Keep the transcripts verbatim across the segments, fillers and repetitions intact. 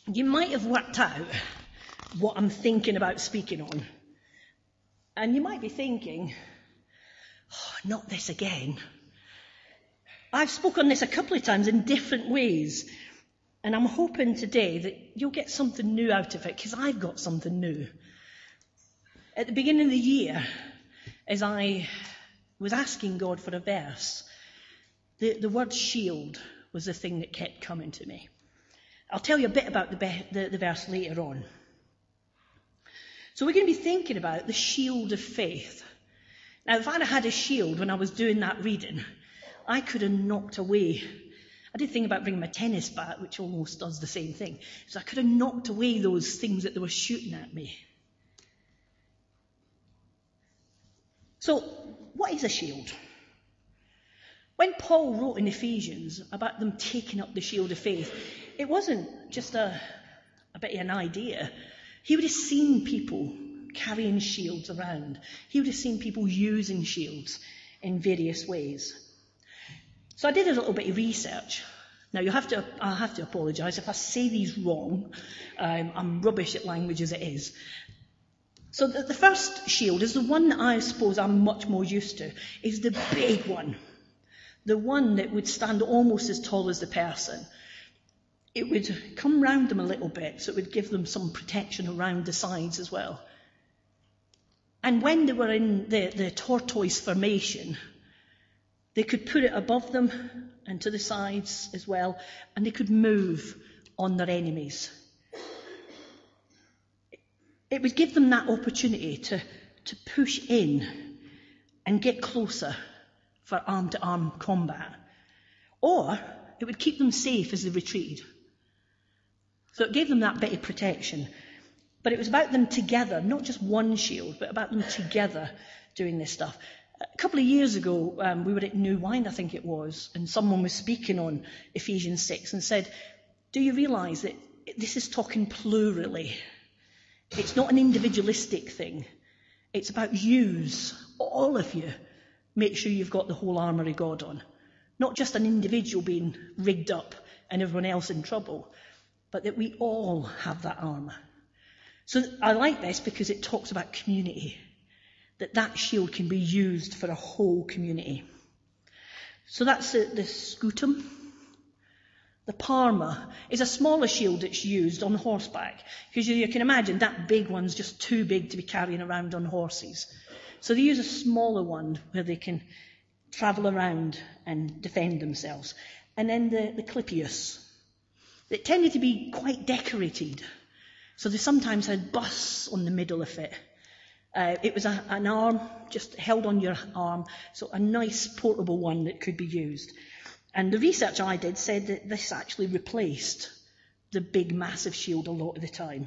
you might have worked out what I'm thinking about speaking on. And you might be thinking, oh, not this again. I've spoken on this a couple of times in different ways. And I'm hoping today that you'll get something new out of it, because I've got something new. At the beginning of the year, as I was asking God for a verse, the, the word shield was the thing that kept coming to me. I'll tell you a bit about the, be- the, the verse later on. So we're going to be thinking about the shield of faith. Now, if I'd had a shield when I was doing that reading, I could have knocked away. I did think about bringing my tennis bat, which almost does the same thing. So I could have knocked away those things that they were shooting at me. So, what is a shield? When Paul wrote in Ephesians about them taking up the shield of faith, it wasn't just a, a bit of an idea. He would have seen people carrying shields around. He would have seen people using shields in various ways. So I did a little bit of research. Now you have to, I'll have to apologise if I say these wrong. Um, I'm rubbish at language as it is. So the, the first shield is the one that I suppose I'm much more used to, is the big one. The one that would stand almost as tall as the person. It would come round them a little bit, so it would give them some protection around the sides as well. And when they were in the, the tortoise formation, they could put it above them and to the sides as well, and they could move on their enemies. It would give them that opportunity to, to push in and get closer for arm-to-arm combat. Or it would keep them safe as they retreated. So it gave them that bit of protection. But it was about them together, not just one shield, but about them together doing this stuff. A couple of years ago, um, we were at New Wine, I think it was, and someone was speaking on Ephesians six and said, do you realise that this is talking plurally? It's not an individualistic thing. It's about yous, all of you. Make sure you've got the whole armour of God on. Not just an individual being rigged up and everyone else in trouble, but that we all have that armour. So I like this because it talks about community, that that shield can be used for a whole community. So that's the, the scutum. The parma is a smaller shield that's used on horseback, because you, you can imagine that big one's just too big to be carrying around on horses. So they use a smaller one where they can travel around and defend themselves. And then the, the clipius. It tended to be quite decorated. So they sometimes had busts on the middle of it. Uh, it was a, an arm, just held on your arm, so a nice portable one that could be used. And the research I did said that this actually replaced the big, massive shield a lot of the time.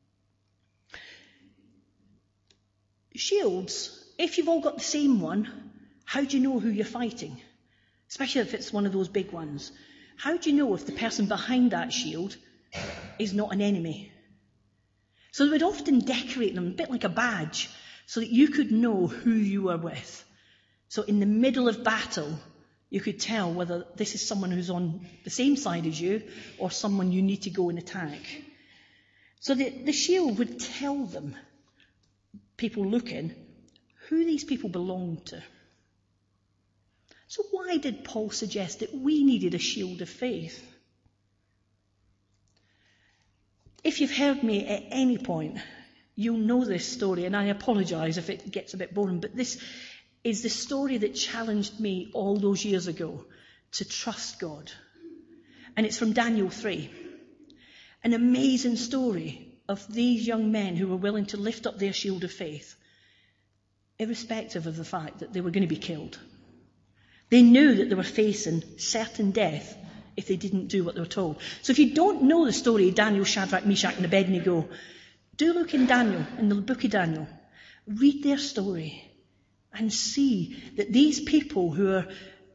Shields, if you've all got the same one, how do you know who you're fighting? Especially if it's one of those big ones. How do you know if the person behind that shield is not an enemy? So they would often decorate them a bit like a badge, so that you could know who you were with. So in the middle of battle, you could tell whether this is someone who's on the same side as you or someone you need to go and attack. So the, the shield would tell them, people looking, who these people belonged to. So why did Paul suggest that we needed a shield of faith? If you've heard me at any point, you'll know this story, and I apologise if it gets a bit boring, but this is the story that challenged me all those years ago to trust God. And it's from Daniel three. An amazing story of these young men who were willing to lift up their shield of faith, irrespective of the fact that they were going to be killed. They knew that they were facing certain death if they didn't do what they were told. So if you don't know the story of Daniel, Shadrach, Meshach and Abednego, do look in Daniel, in the book of Daniel. Read their story and see that these people who are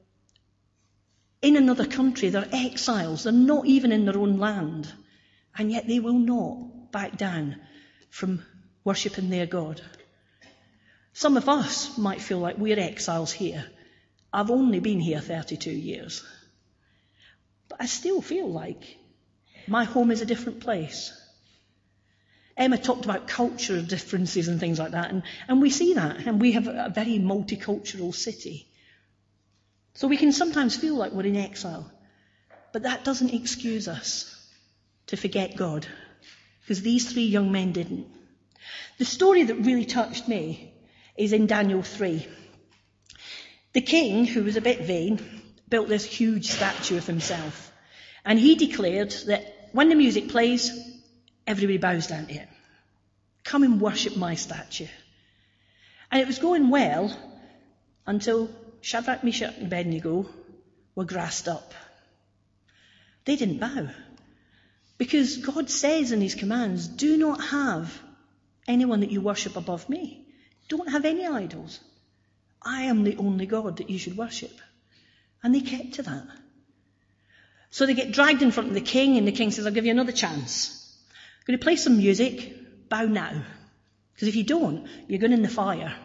in another country, they're exiles, they're not even in their own land, and yet they will not back down from worshipping their God. Some of us might feel like we're exiles here. I've only been here thirty-two years. But I still feel like My home is a different place. Emma talked about cultural differences and things like that, and, and we see that, and we have a very multicultural city. So we can sometimes feel like we're in exile, but that doesn't excuse us to forget God, because these three young men didn't. The story that really touched me is in Daniel three. The king, who was a bit vain, built this huge statue of himself, and he declared that when the music plays, everybody bows down to it. Come and worship my statue. And it was going well until Shadrach, Meshach and Abednego were grassed up. They didn't bow. Because God says in his commands, do not have anyone that you worship above me. Don't have any idols. I am the only God that you should worship. And they kept to that. So they get dragged in front of the king, and the king says, I'll give you another chance. I'm going to play some music, bow now. Because if you don't, you're going in the fire.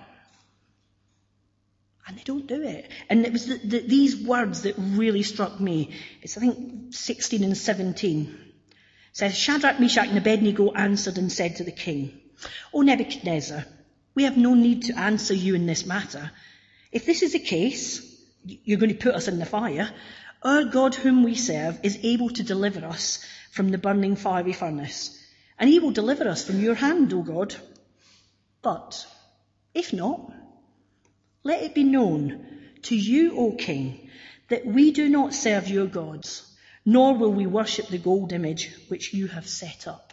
And they don't do it. And it was the, the, these words that really struck me. It's, I think, sixteen and seventeen. It says, Shadrach, Meshach and Abednego answered and said to the king, O Nebuchadnezzar, we have no need to answer you in this matter. If this is the case, you're going to put us in the fire. Our God whom we serve is able to deliver us from the burning fiery furnace. And he will deliver us from your hand, O God. But if not, let it be known to you, O king, that we do not serve your gods, nor will we worship the gold image which you have set up.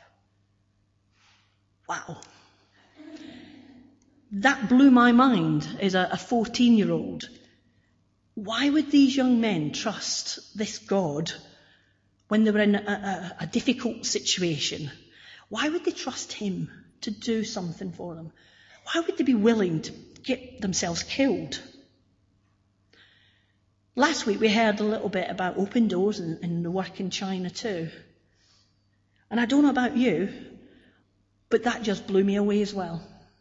Wow. That blew my mind as a fourteen-year-old. Why would these young men trust this God when they were in a, a, a difficult situation? Why would they trust him to do something for them? Why would they be willing to get themselves killed? Last week we heard a little bit about open doors and, and the work in China too. And I don't know about you, but that just blew me away as well.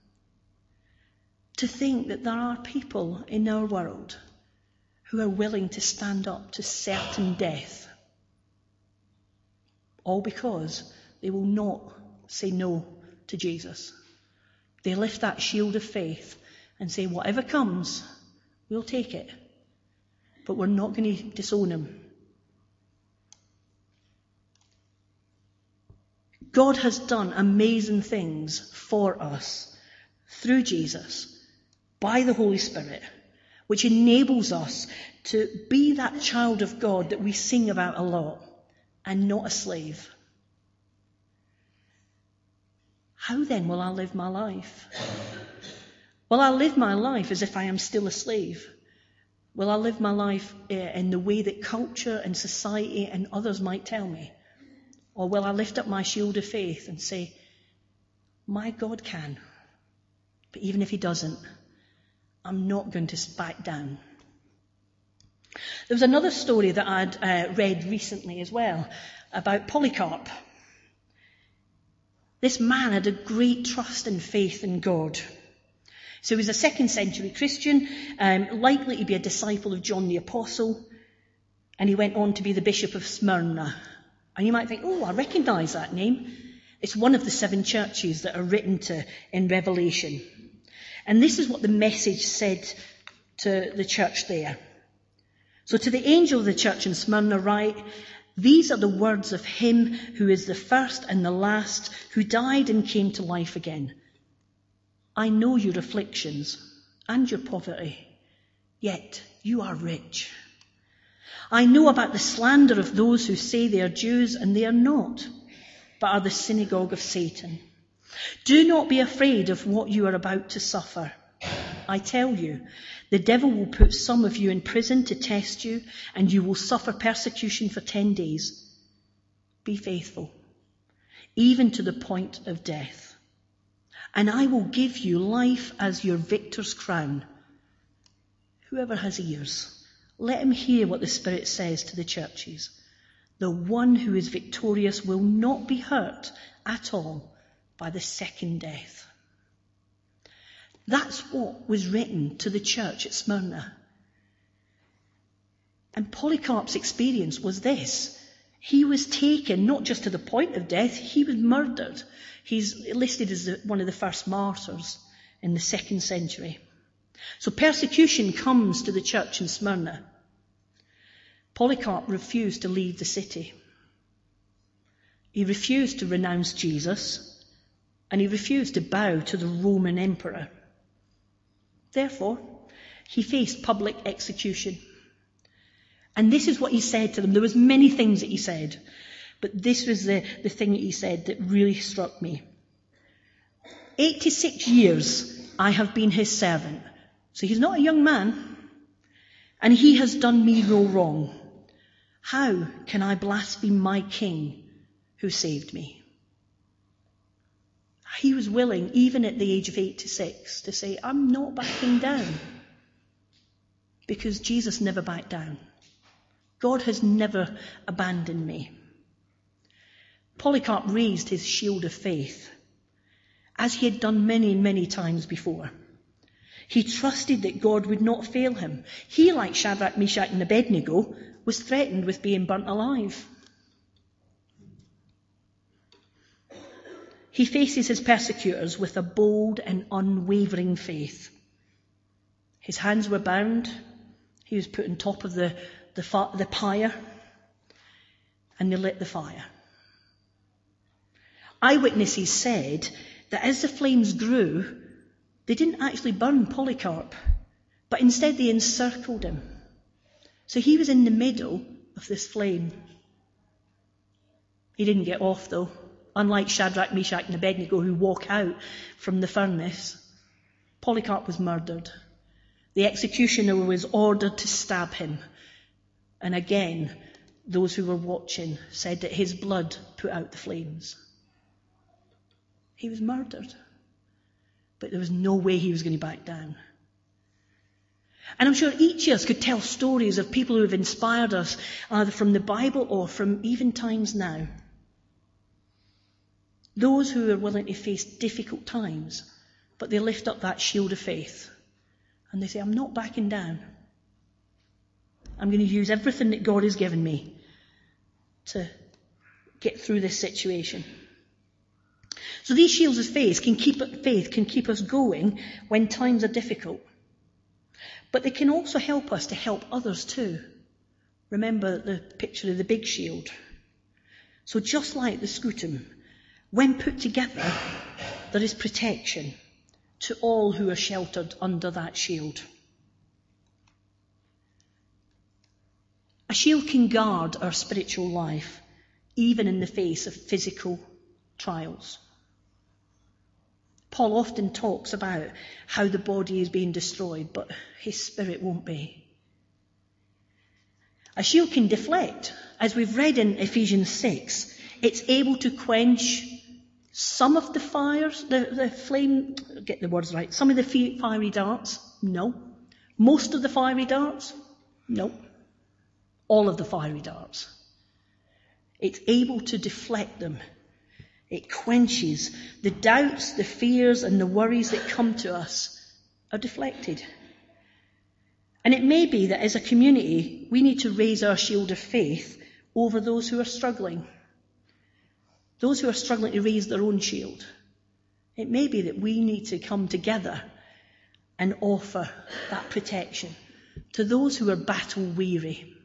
To think that there are people in our world who are willing to stand up to certain death, all because they will not say no to Jesus. They lift that shield of faith and say, whatever comes, we'll take it. But we're not going to disown him. God has done amazing things for us through Jesus, by the Holy Spirit, which enables us to be that child of God that we sing about a lot, and not a slave. How then will I live my life? Will I live my life as if I am still a slave? Will I live my life uh, in the way that culture and society and others might tell me? Or will I lift up my shield of faith and say, my God can, but even if he doesn't, I'm not going to back down. There was another story that I'd uh, read recently as well about Polycarp. This man had a great trust and faith in God. So he was a second century Christian, um, likely to be a disciple of John the Apostle, and he went on to be the Bishop of Smyrna. And you might think, oh, I recognise that name. It's one of the seven churches that are written to in Revelation. And this is what the message said to the church there. So to the angel of the church in Smyrna write, these are the words of him who is the first and the last, who died and came to life again. I know your afflictions and your poverty, yet you are rich. I know about the slander of those who say they are Jews and they are not, but are the synagogue of Satan. Do not be afraid of what you are about to suffer. I tell you, the devil will put some of you in prison to test you, and you will suffer persecution for ten days. Be faithful, even to the point of death. And I will give you life as your victor's crown. Whoever has ears, let him hear what the Spirit says to the churches. The one who is victorious will not be hurt at all by the second death. That's what was written to the church at Smyrna. And Polycarp's experience was this. He was taken not just to the point of death, he was murdered. He's listed as the, one of the first martyrs in the second century. So persecution comes to the church in Smyrna. Polycarp refused to leave the city. He refused to renounce Jesus, and he refused to bow to the Roman emperor. Therefore, he faced public execution. And this is what he said to them. There was many things that he said, but this was the, the thing that he said that really struck me. eighty-six years I have been his servant. So he's not a young man, and he has done me no wrong. How can I blaspheme my king who saved me? He was willing, even at the age of eighty-six, to say, I'm not backing down. Because Jesus never backed down. God has never abandoned me. Polycarp raised his shield of faith, as he had done many, many times before. He trusted that God would not fail him. He, like Shadrach, Meshach, and Abednego, was threatened with being burnt alive. He faces his persecutors with a bold and unwavering faith. His hands were bound. He was put on top of the, the, the pyre, and they lit the fire. Eyewitnesses said that as the flames grew, they didn't actually burn Polycarp, but instead they encircled him. So he was in the middle of this flame. He didn't get off though, unlike Shadrach, Meshach, and Abednego who walk out from the furnace. Polycarp was murdered. The executioner was ordered to stab him. And again, those who were watching said that his blood put out the flames. He was murdered. But there was no way he was going to back down. And I'm sure each of us could tell stories of people who have inspired us, either from the Bible or from even times now. Those who are willing to face difficult times, but they lift up that shield of faith. And they say, I'm not backing down. I'm going to use everything that God has given me to get through this situation. So these shields of faith can keep faith can keep us going when times are difficult. But they can also help us to help others too. Remember the picture of the big shield. So just like the scutum, when put together, there is protection to all who are sheltered under that shield. A shield can guard our spiritual life, even in the face of physical trials. Paul often talks about how the body is being destroyed, but his spirit won't be. A shield can deflect. As we've read in Ephesians six, it's able to quench some of the fires, the, the flame, get the words right, some of the fiery darts, no. Most of the fiery darts, no. All of the fiery darts. It's able to deflect them. It quenches the doubts, the fears, and the worries that come to us are deflected. And it may be that as a community, we need to raise our shield of faith over those who are struggling. Those who are struggling to raise their own shield. It may be that we need to come together and offer that protection to those who are battle weary.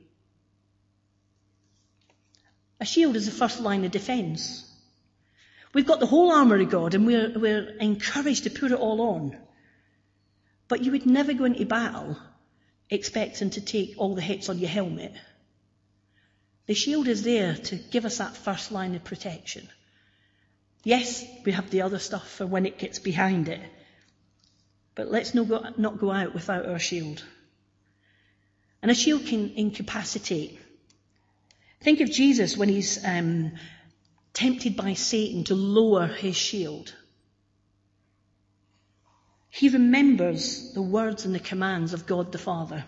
A shield is the first line of defence. We've got the whole armour of God and we're, we're encouraged to put it all on. But you would never go into battle expecting to take all the hits on your helmet. The shield is there to give us that first line of protection. Yes, we have the other stuff for when it gets behind it. But let's not go, not go out without our shield. And a shield can incapacitate. Think of Jesus when he's um, tempted by Satan to lower his shield. He remembers the words and the commands of God the Father.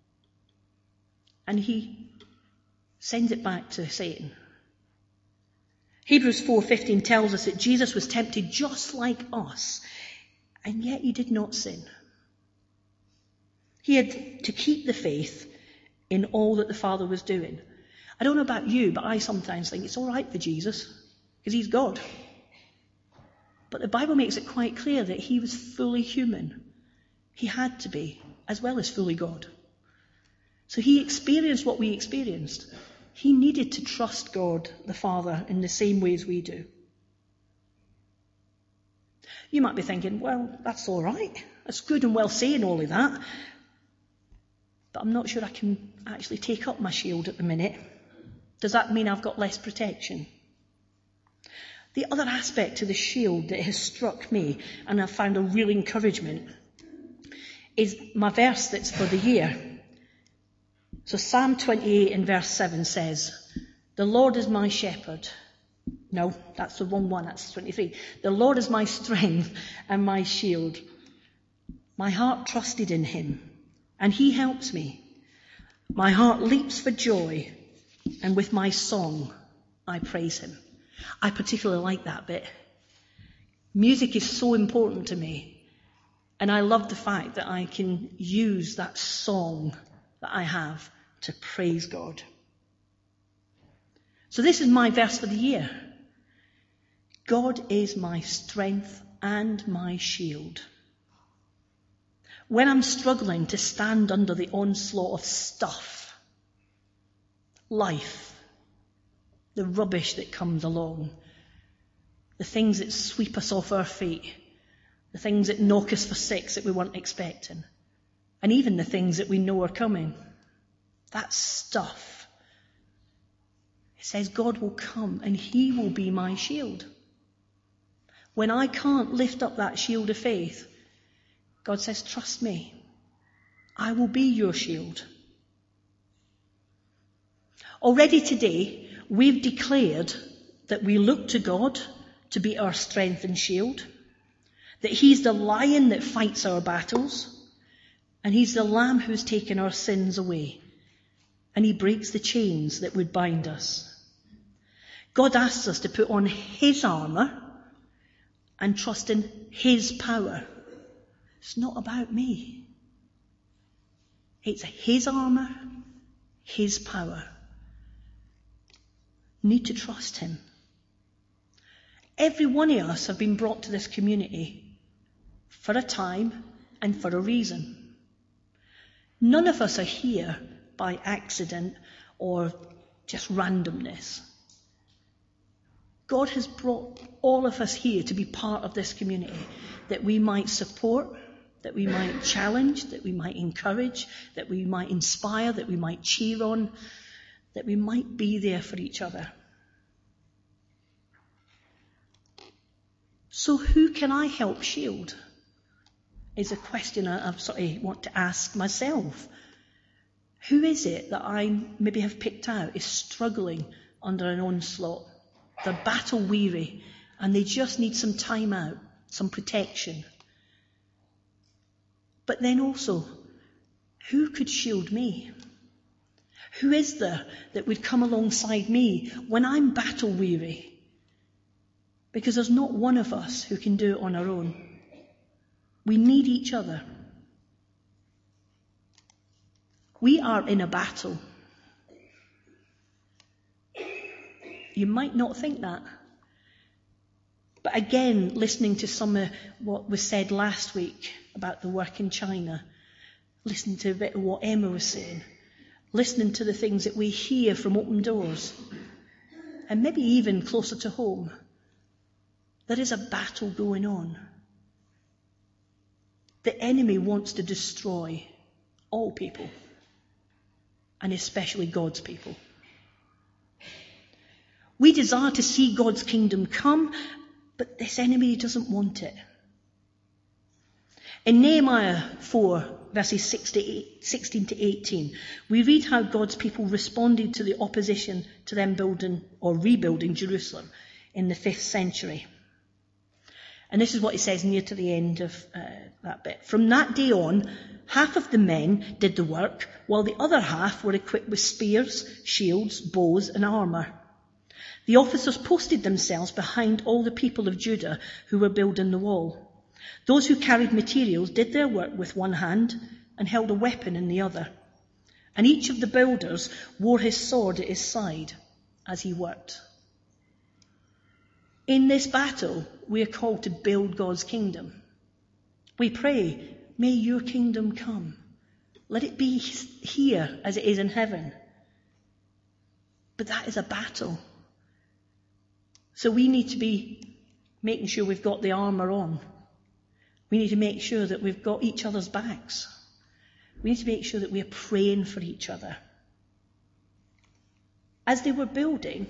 And he sends it back to Satan. Hebrews four fifteen tells us that Jesus was tempted just like us, and yet he did not sin. He had to keep the faith in all that the Father was doing. I don't know about you, but I sometimes think it's all right for Jesus, because he's God. But the Bible makes it quite clear that he was fully human. He had to be, as well as fully God. So he experienced what we experienced. He needed to trust God, the Father, in the same way as we do. You might be thinking, well, that's all right. That's good and well saying all of that. But I'm not sure I can actually take up my shield at the minute. Does that mean I've got less protection? The other aspect to the shield that has struck me, and I've found a real encouragement, is my verse that's for the year. So Psalm twenty-eight in verse seven says, "The Lord is my shepherd." No, that's the wrong one, that's twenty-three. "The Lord is my strength and my shield. My heart trusted in him, and he helps me. My heart leaps for joy, and with my song I praise him." I particularly like that bit. Music is so important to me, and I love the fact that I can use that song that I have to praise God. So this is my verse for the year. God is my strength and my shield. When I'm struggling to stand under the onslaught of stuff, life, the rubbish that comes along, the things that sweep us off our feet, the things that knock us for six that we weren't expecting, and even the things that we know are coming, that stuff, it says God will come and he will be my shield. When I can't lift up that shield of faith, God says, trust me, I will be your shield. Already today, we've declared that we look to God to be our strength and shield, that he's the lion that fights our battles, and he's the lamb who's taken our sins away, and he breaks the chains that would bind us. God asks us to put on his armour and trust in his power. It's not about me. It's his armour, his power. Need to trust him. Every one of us have been brought to this community for a time and for a reason. None of us are here by accident or just randomness. God has brought all of us here to be part of this community, that we might support, that we might challenge, that we might encourage, that we might inspire, that we might cheer on, that we might be there for each other. So who can I help shield? Is a question I sort of want to ask myself. Who is it that I maybe have picked out is struggling under an onslaught? They're battle weary and they just need some time out, some protection. But then also, who could shield me? Who is there that would come alongside me when I'm battle weary? Because there's not one of us who can do it on our own. We need each other. We are in a battle. You might not think that. But again, listening to some of what was said last week about the work in China, listening to a bit of what Emma was saying, listening to the things that we hear from Open Doors, and maybe even closer to home, there is a battle going on. The enemy wants to destroy all people, and especially God's people. We desire to see God's kingdom come, but this enemy doesn't want it. In Nehemiah four, verses sixteen to eighteen, we read how God's people responded to the opposition to them building or rebuilding Jerusalem in the fifth century. And this is what it says near to the end of uh, that bit. From that day on, half of the men did the work, while the other half were equipped with spears, shields, bows, and armour. The officers posted themselves behind all the people of Judah who were building the wall. Those who carried materials did their work with one hand and held a weapon in the other. And each of the builders wore his sword at his side as he worked. In this battle, we are called to build God's kingdom. We pray, may your kingdom come. Let it be here as it is in heaven. But that is a battle. So we need to be making sure we've got the armour on. We need to make sure that we've got each other's backs. We need to make sure that we're praying for each other. As they were building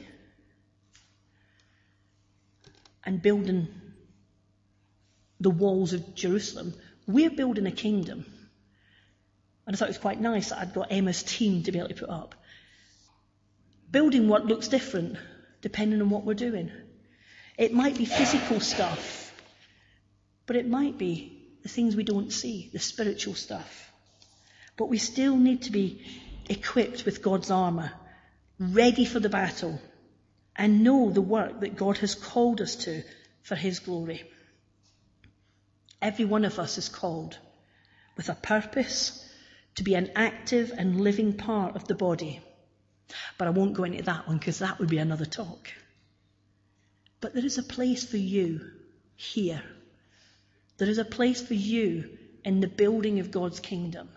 and building the walls of Jerusalem, we're building a kingdom. And I thought it was quite nice that I'd got Emma's team to be able to put up. Building what looks different depending on what we're doing. It might be physical stuff, but it might be the things we don't see, the spiritual stuff. But we still need to be equipped with God's armour, ready for the battle, and know the work that God has called us to for his glory. Every one of us is called with a purpose to be an active and living part of the body. But I won't go into that one because that would be another talk. But there is a place for you here. There is a place for you in the building of God's kingdom.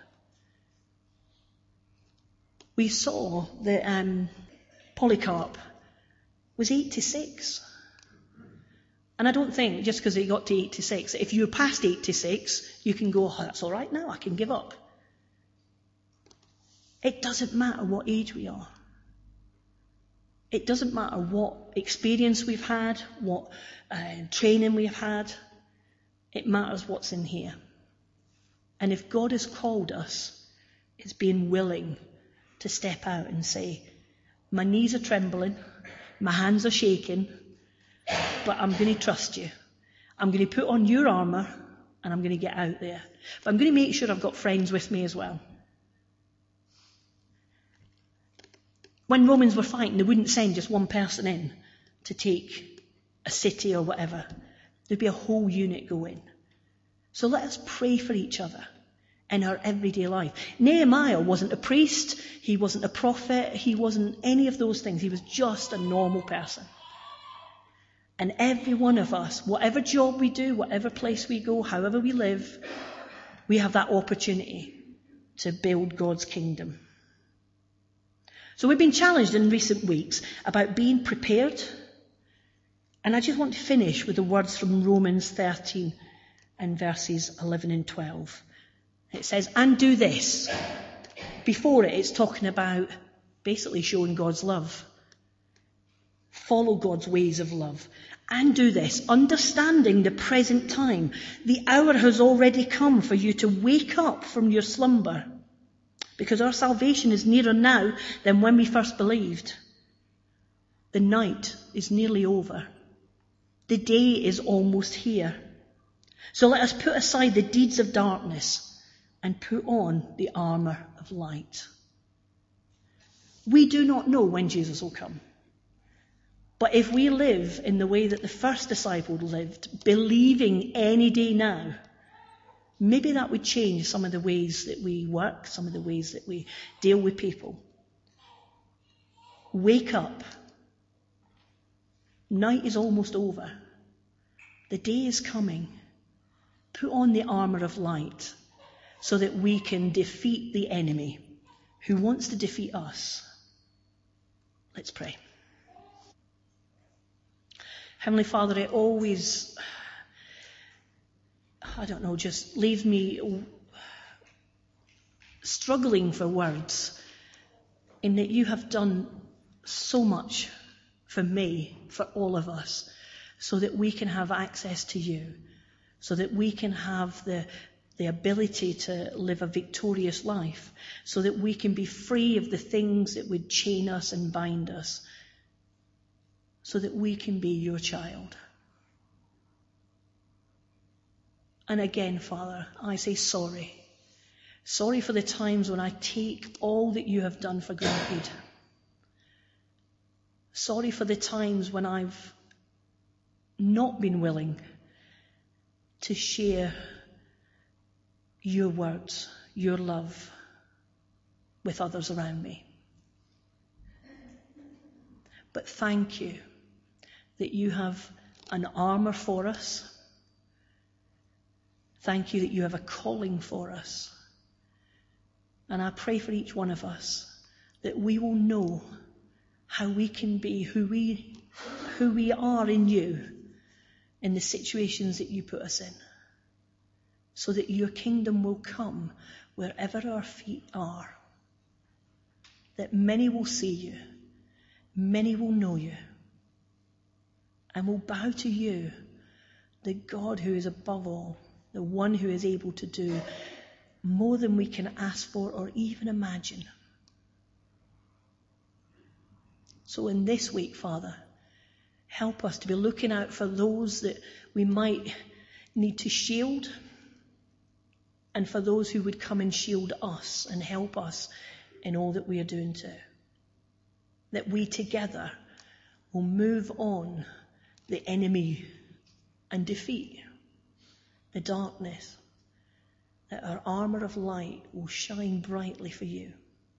We saw that um, Polycarp was eighty-six. And I don't think just because he got to eighty-six, if you're past eighty-six, you can go, oh, that's all right now, I can give up. It doesn't matter what age we are. It doesn't matter what experience we've had, what uh, training we've had. It matters what's in here. And if God has called us, it's being willing to step out and say, my knees are trembling, my hands are shaking, but I'm going to trust you. I'm going to put on your armour and I'm going to get out there. But I'm going to make sure I've got friends with me as well. When Romans were fighting, they wouldn't send just one person in to take a city or whatever. There'd be a whole unit going. So let us pray for each other in our everyday life. Nehemiah wasn't a priest, he wasn't a prophet, he wasn't any of those things. He was just a normal person. And every one of us, whatever job we do, whatever place we go, however we live, we have that opportunity to build God's kingdom. So we've been challenged in recent weeks about being prepared. And I just want to finish with the words from Romans thirteen and verses eleven and twelve. It says, and do this. Before it, it's talking about basically showing God's love. Follow God's ways of love. And do this, understanding the present time. The hour has already come for you to wake up from your slumber. Because our salvation is nearer now than when we first believed. The night is nearly over. The day is almost here. So let us put aside the deeds of darkness and put on the armour of light. We do not know when Jesus will come. But if we live in the way that the first disciple lived, believing any day now, maybe that would change some of the ways that we work, some of the ways that we deal with people. Wake up. Night is almost over. The day is coming. Put on the armour of light so that we can defeat the enemy who wants to defeat us. Let's pray. Heavenly Father, it always, I don't know, just leaves me struggling for words in that you have done so much for me, for all of us, so that we can have access to you, so that we can have the, the ability to live a victorious life, so that we can be free of the things that would chain us and bind us, so that we can be your child. And again, Father, I say sorry. Sorry for the times when I take all that you have done for granted. Sorry for the times when I've not been willing to share your words, your love. with others around me. But thank you that you have an armour for us. Thank you that you have a calling for us. And I pray for each one of us that we will know how we can be who we, who we are in you in the situations that you put us in, so that your kingdom will come wherever our feet are, that many will see you, many will know you, and will bow to you, the God who is above all, the one who is able to do more than we can ask for or even imagine. So in this week, Father, help us to be looking out for those that we might need to shield, and for those who would come and shield us and help us in all that we are doing too. That we together will move on the enemy and defeat the darkness. That our armour of light will shine brightly for you.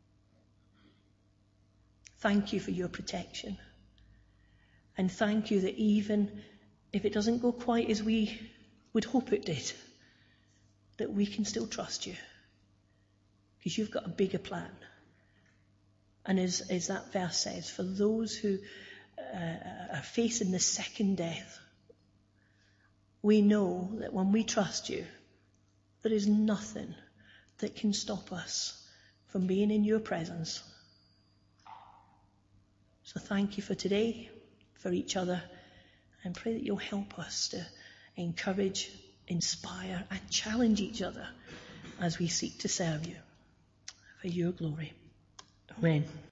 Thank you for your protection. And thank you that even if it doesn't go quite as we would hope it did, that we can still trust you. Because you've got a bigger plan. And as, as that verse says, for those who uh, are facing the second death, we know that when we trust you, there is nothing that can stop us from being in your presence. So thank you for today, for each other, and pray that you'll help us to encourage, inspire, and challenge each other as we seek to serve you for your glory. Amen.